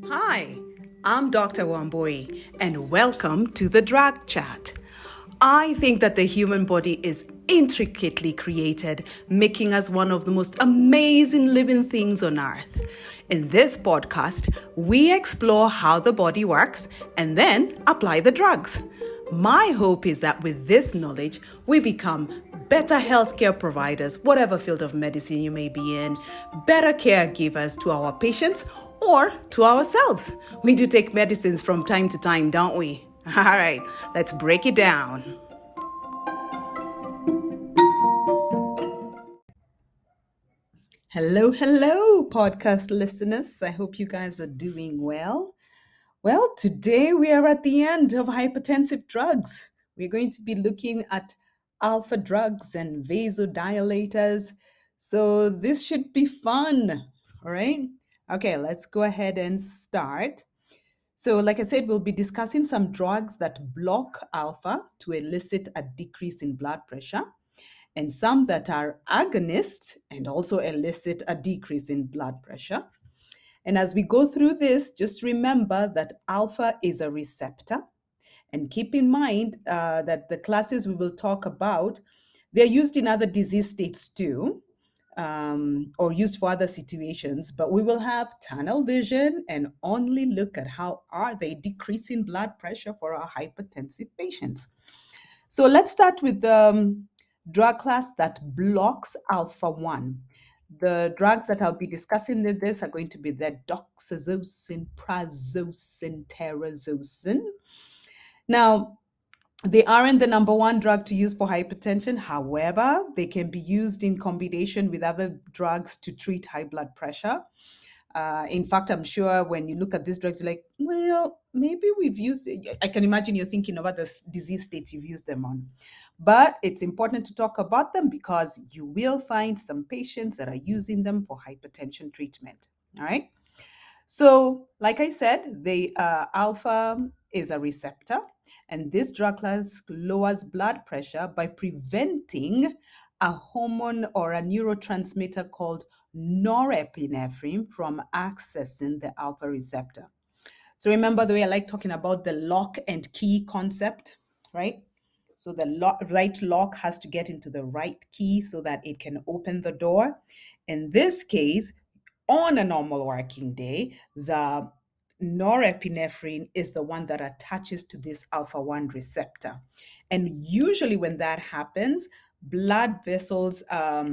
Hi, I'm Dr. Wambui, and welcome to the Drug Chat. I think that the human body is intricately created, making us one of the most amazing living things on earth. In this podcast, we explore how the body works and then apply the drugs. My hope is that with this knowledge, we become better healthcare providers, whatever field of medicine you may be in, better caregivers to our patients or to ourselves. We do take medicines from time to time, don't we? All right, let's break it down. Hello, podcast listeners. I hope you guys are doing well. Well, today we are at the end of hypertensive drugs. We're going to be looking at alpha drugs and vasodilators. So this should be fun. All right. Okay, let's go ahead and start. So, like I said, we'll be discussing some drugs that block alpha to elicit a decrease in blood pressure, and some that are agonists and also elicit a decrease in blood pressure. And as we go through this, just remember that alpha is a receptor. And keep in mind that the classes we will talk about, they're used in other disease states too, or used for other situations. But we will have tunnel vision and only look at how are they decreasing blood pressure for our hypertensive patients. So let's start with the drug class that blocks alpha-1. The drugs that I'll be discussing in this are going to be the doxazosin, prazosin, terazosin. Now, they aren't the number one drug to use for hypertension. However, they can be used in combination with other drugs to treat high blood pressure. In fact, I'm sure when you look at these drugs, you're like, well, maybe we've used it. I can imagine you're thinking about the disease states you've used them on. But it's important to talk about them because you will find some patients that are using them for hypertension treatment. All right. So, like I said, the alpha is a receptor, and this drug class lowers blood pressure by preventing a hormone or a neurotransmitter called norepinephrine from accessing the alpha receptor. So remember the way I like talking about the lock and key concept, right? So the right lock has to get into the right key so that it can open the door. In this case, on a normal working day, the norepinephrine is the one that attaches to this alpha 1 receptor. And usually when that happens, blood vessels,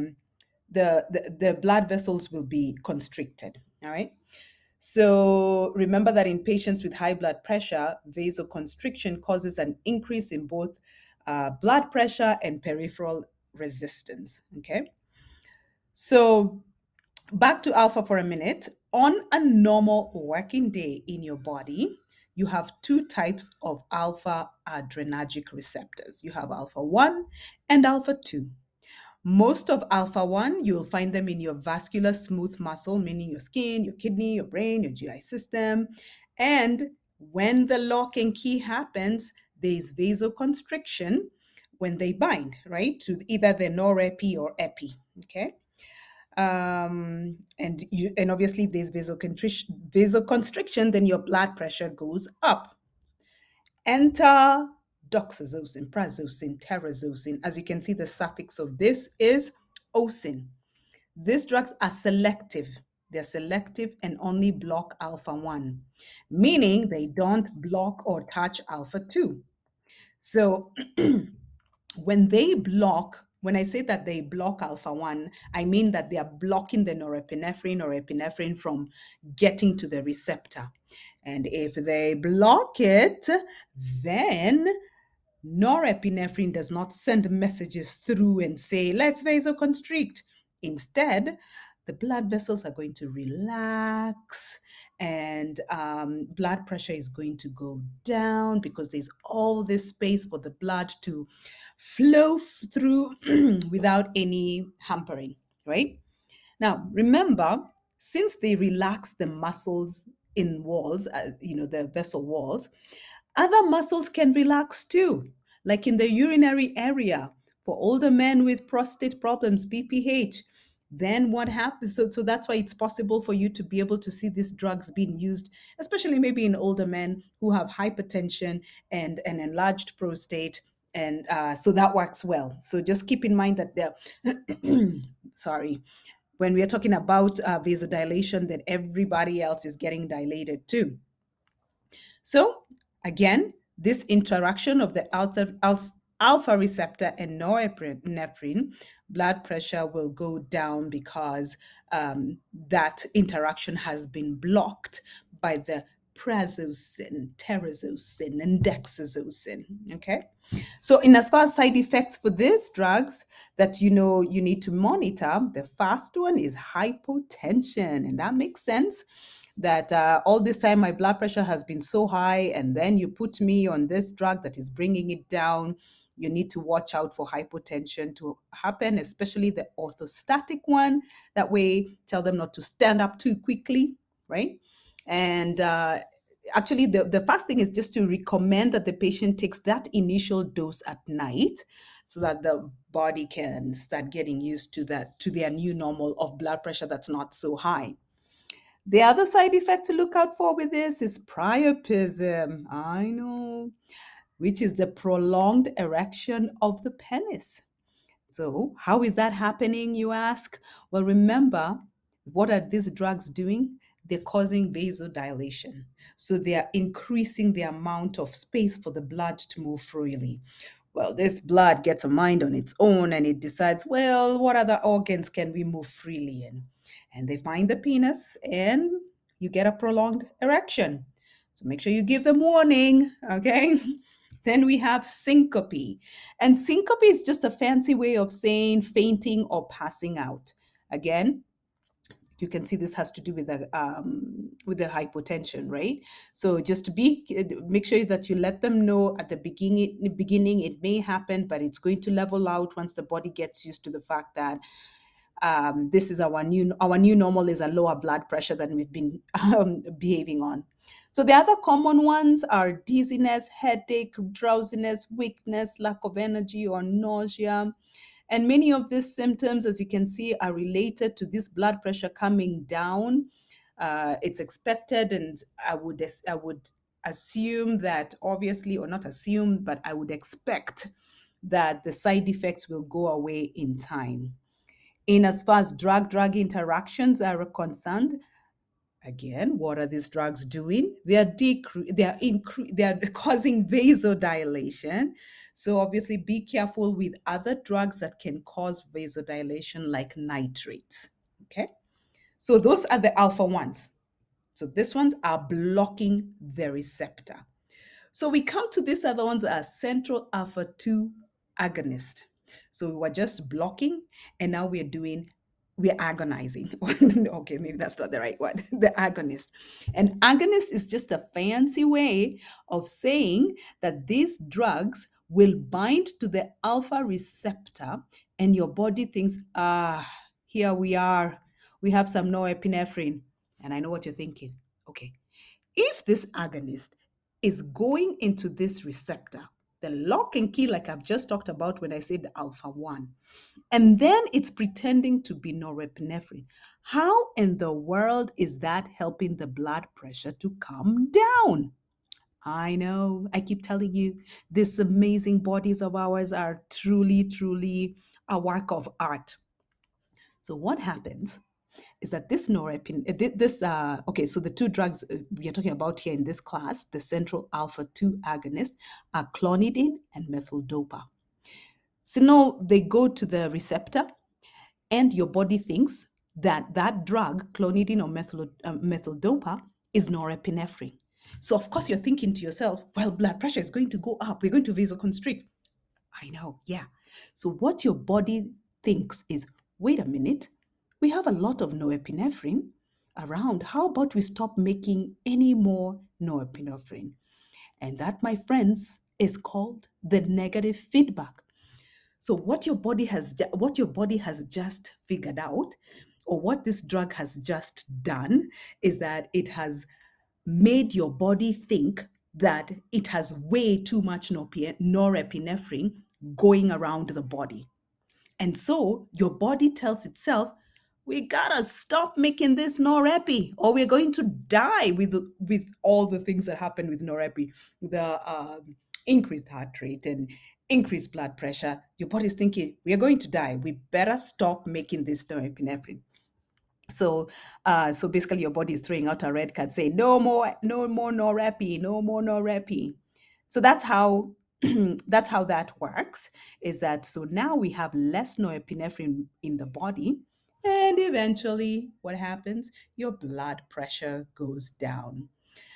the blood vessels will be constricted. All right. So remember that in patients with high blood pressure, vasoconstriction causes an increase in both blood pressure and peripheral resistance. Okay. So back to alpha for a minute. On a normal working day in your body, you have two types of alpha adrenergic receptors. You have alpha 1 and alpha 2. Most of alpha 1, you'll find them in your vascular smooth muscle, meaning your skin, your kidney, your brain, your GI system. And when the lock and key happens, there's vasoconstriction when they bind, right, to either the norepi or epi, okay? And obviously if there's vasoconstriction, then your blood pressure goes up. Enter doxazosin, prazosin, terazosin. As you can see, the suffix of this is osin. These drugs are selective. They're selective and only block alpha 1, meaning they don't block or touch alpha 2. So when I say that they block alpha 1, I mean that they are blocking the norepinephrine or epinephrine from getting to the receptor. And if they block it, then norepinephrine does not send messages through and say, let's vasoconstrict. Instead, the blood vessels are going to relax and blood pressure is going to go down because there's all this space for the blood to flow through without any hampering, right? Now, remember, since they relax the muscles in walls, the vessel walls, other muscles can relax too, like in the urinary area for older men with prostate problems, BPH. then what happens? So that's why it's possible for you to be able to see these drugs being used, especially maybe in older men who have hypertension and an enlarged prostate. And so that works well. So just keep in mind that sorry, when we are talking about vasodilation, that everybody else is getting dilated too. So again, this interaction of the alpha receptor and norepinephrine, blood pressure will go down because that interaction has been blocked by the prazosin, terazosin, and dexazosin. Okay. So, in as far as side effects for these drugs that you need to monitor, the first one is hypotension, and that makes sense. That all this time my blood pressure has been so high, and then you put me on this drug that is bringing it down. You need to watch out for hypotension to happen, especially the orthostatic one. That way, tell them not to stand up too quickly, right? And actually, the first thing is just to recommend that the patient takes that initial dose at night so that the body can start getting used to that, to their new normal of blood pressure that's not so high. The other side effect to look out for with this is priapism. I know, which is the prolonged erection of the penis. So, how is that happening, you ask? Well, remember, what are these drugs doing? They're causing vasodilation. So, they are increasing the amount of space for the blood to move freely. Well, this blood gets a mind on its own and it decides, well, what other organs can we move freely in? And they find the penis and you get a prolonged erection. So make sure you give them warning, okay? Then we have syncope. And syncope is just a fancy way of saying fainting or passing out. Again, you can see this has to do with the hypotension, right? So just to make sure that you let them know at the beginning it may happen, but it's going to level out once the body gets used to the fact that this is our new normal is a lower blood pressure than we've been behaving on. So the other common ones are dizziness, headache, drowsiness, weakness, lack of energy, or nausea. And many of these symptoms, as you can see, are related to this blood pressure coming down. It's expected, and I would assume that, obviously, or not assume, but I would expect that the side effects will go away in time. In as far as drug-drug interactions are concerned, again, what are these drugs doing? They are causing vasodilation. So obviously, be careful with other drugs that can cause vasodilation, like nitrates. Okay, so those are the alpha ones. So these ones are blocking the receptor. So we come to these other ones as central alpha 2 agonist. So we were just blocking, and now we're agonizing. Okay, maybe that's not the right word. The agonist. And agonist is just a fancy way of saying that these drugs will bind to the alpha receptor, and your body thinks, here we are. We have some norepinephrine. And I know what you're thinking. Okay, if this agonist is going into this receptor, the lock and key, like I've just talked about when I said the alpha 1, and then it's pretending to be norepinephrine, how in the world is that helping the blood pressure to come down? I know, I keep telling you, these amazing bodies of ours are truly, truly a work of art. So, what happens is that this norepinephrine, okay, so the two drugs we are talking about here in this class, the central alpha 2 agonist, are clonidine and methyldopa. So now they go to the receptor, and your body thinks that that drug, clonidine or methyldopa, is norepinephrine. So of course you're thinking to yourself, well, blood pressure is going to go up. We're going to vasoconstrict. I know, yeah. So what your body thinks is, wait a minute, we have a lot of norepinephrine around. How about we stop making any more norepinephrine? And that, my friends, is called the negative feedback. So what your body has just figured out, or what this drug has just done, is that it has made your body think that it has way too much norepinephrine going around the body. And so your body tells itself, we gotta stop making this norepi, or we're going to die with all the things that happen with norepi, the increased heart rate and increased blood pressure. Your body's thinking we are going to die. We better stop making this norepinephrine. So basically, your body is throwing out a red card saying, no more, no more norepi, no more norepi. So that's how that's how that works. Is that so now we have less norepinephrine in the body, and eventually, what happens? Your blood pressure goes down.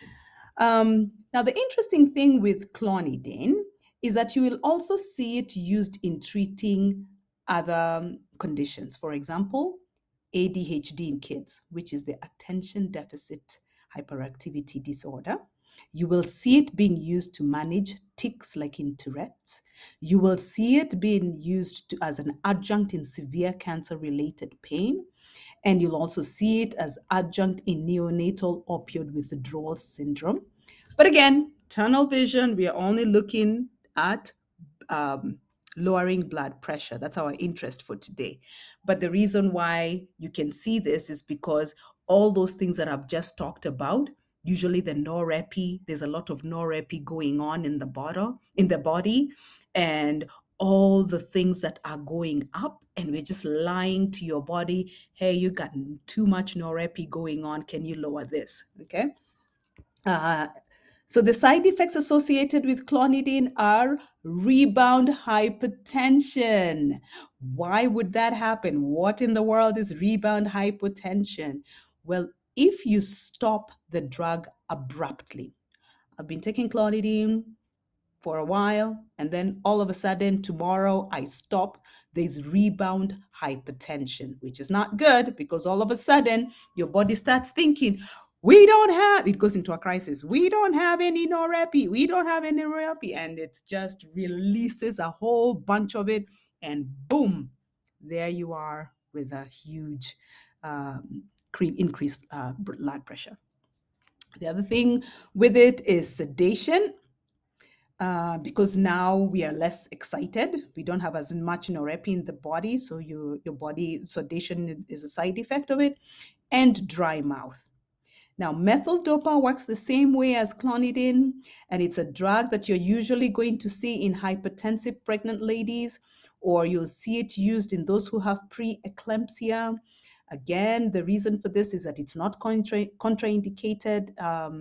Now, the interesting thing with clonidine is that you will also see it used in treating other conditions. For example, ADHD in kids, which is the attention deficit hyperactivity disorder. You will see it being used to manage tics like in Tourette's. You will see it being used as an adjunct in severe cancer related pain. And you'll also see it as adjunct in neonatal opioid withdrawal syndrome. But again, tunnel vision, we are only looking at um, lowering blood pressure. That's our interest for today. But the reason why you can see this is because all those things that I've just talked about, usually the norepi, there's a lot of norepi going on in the body, and all the things that are going up, and we're just lying to your body, hey, you got too much norepi going on. Can you lower this? Okay. Uh, so the side effects associated with clonidine are rebound hypertension. Why would that happen? What in the world is rebound hypertension? Well, if you stop the drug abruptly, I've been taking clonidine for a while, and then all of a sudden tomorrow I stop, there's rebound hypertension, which is not good because all of a sudden your body starts thinking, we don't have, it goes into a crisis. We don't have any norepi. We don't have any norepi. And it just releases a whole bunch of it. And boom, there you are with a huge increased blood pressure. The other thing with it is sedation. Because now we are less excited. We don't have as much norepi in the body, so your body sedation is a side effect of it, and dry mouth. Now, methyl dopa works the same way as clonidine, and it's a drug that you're usually going to see in hypertensive pregnant ladies, or you'll see it used in those who have preeclampsia. Again, the reason for this is that it's not contraindicated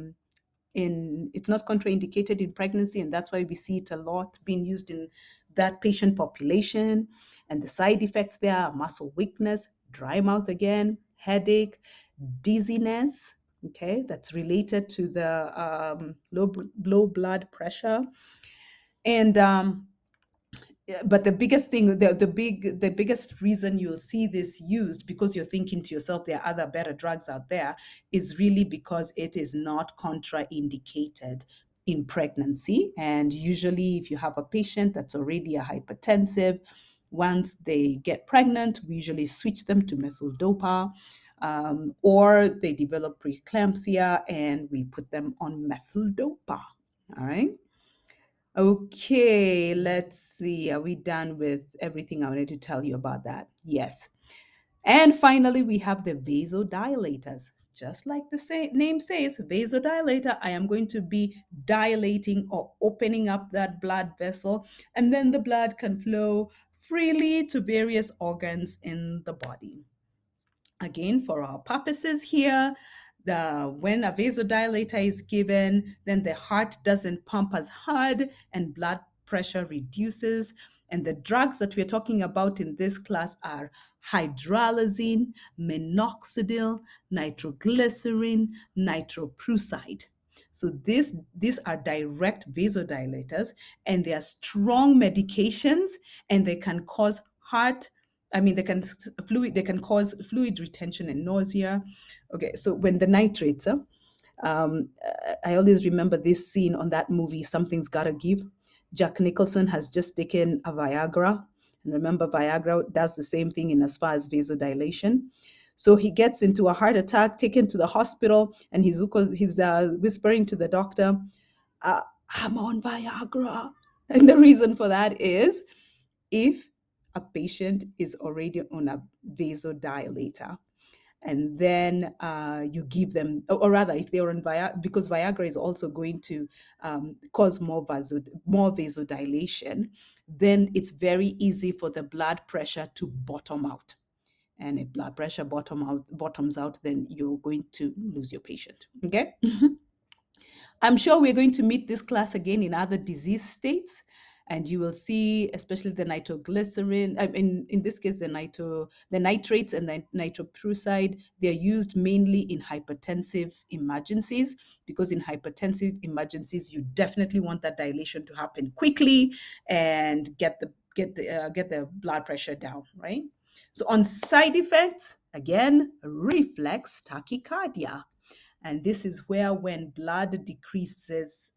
it's not contraindicated in pregnancy, and that's why we see it a lot being used in that patient population. And the side effects there are muscle weakness, dry mouth again, headache, dizziness, okay, that's related to the low blood pressure. And but the biggest thing, the biggest reason you'll see this used, because you're thinking to yourself there are other better drugs out there, is really because it is not contraindicated in pregnancy. And usually if you have a patient that's already a hypertensive, once they get pregnant, we usually switch them to methyl dopa, or they develop preeclampsia and we put them on methyl dopa. All right. Okay, let's see. Are we done with everything I wanted to tell you about that? Yes. And finally, we have the vasodilators. Just like the name says, vasodilator, I am going to be dilating or opening up that blood vessel, and then the blood can flow freely to various organs in the body. Again, for our purposes here, when a vasodilator is given, then the heart doesn't pump as hard and blood pressure reduces. And the drugs that we're talking about in this class are hydralazine, minoxidil, nitroglycerin, nitroprusside. So these are direct vasodilators, and they are strong medications, and they can cause they can cause fluid retention and nausea. Okay, so when the nitrates, I always remember this scene on that movie, Something's Gotta Give. Jack Nicholson has just taken a Viagra. And remember, Viagra does the same thing in as far as vasodilation. So he gets into a heart attack, taken to the hospital, and he's whispering to the doctor, I'm on Viagra. And the reason for that is if a patient is already on a vasodilator. And then you give them, or rather, if they're on Viagra, because Viagra is also going to cause more vasodilation, then it's very easy for the blood pressure to bottom out. And if blood pressure bottoms out, then you're going to lose your patient. Okay. I'm sure we're going to meet this class again in other disease states, and you will see, especially the nitroglycerin, in this case, the nitrates and the nitroprusside, they're used mainly in hypertensive emergencies, because in hypertensive emergencies, you definitely want that dilation to happen quickly and get the blood pressure down, right? So on side effects, again, reflex tachycardia. And this is where when blood decreases,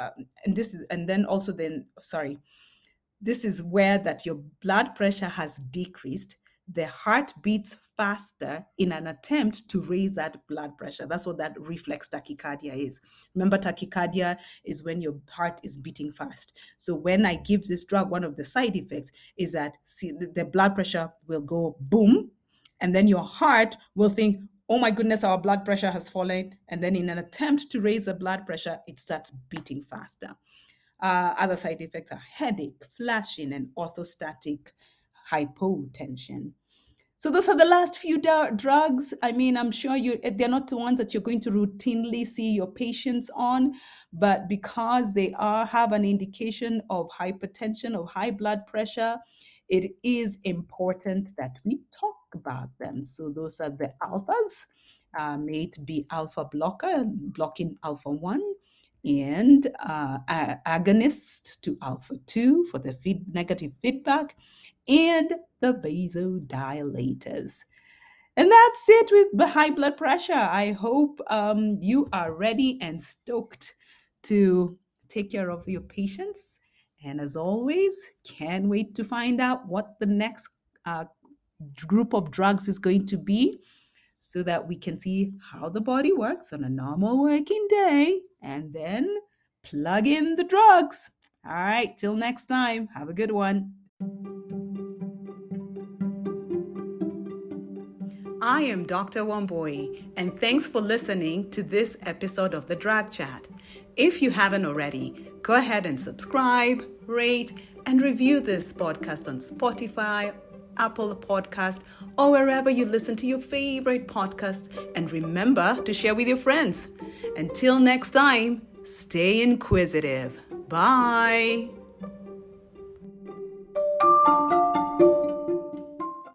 this is where that your blood pressure has decreased, the heart beats faster in an attempt to raise that blood pressure. That's what that reflex tachycardia is. Remember, tachycardia is when your heart is beating fast. So when I give this drug, one of the side effects is that the blood pressure will go boom, and then your heart will think, oh my goodness, our blood pressure has fallen. And then in an attempt to raise the blood pressure, it starts beating faster. Other side effects are headache, flashing, and orthostatic hypotension. So those are the last few drugs. I mean, I'm sure they're not the ones that you're going to routinely see your patients on, but because they have an indication of hypertension, of high blood pressure, it is important that we talk about them. So those are the alphas, may it be alpha blocker, blocking alpha 1, and agonist to alpha 2 for the negative feedback, and the vasodilators. And that's it with the high blood pressure. I hope you are ready and stoked to take care of your patients. And as always, can't wait to find out what the next group of drugs is going to be, so that we can see how the body works on a normal working day and then plug in the drugs. All right, till next time, have a good one. I am Dr. Wambui, and thanks for listening to this episode of the Drug Chat. If you haven't already, go ahead and subscribe, rate, and review this podcast on Spotify, Apple Podcast, or wherever you listen to your favorite podcasts. And remember to share with your friends. Until next time, stay inquisitive. Bye.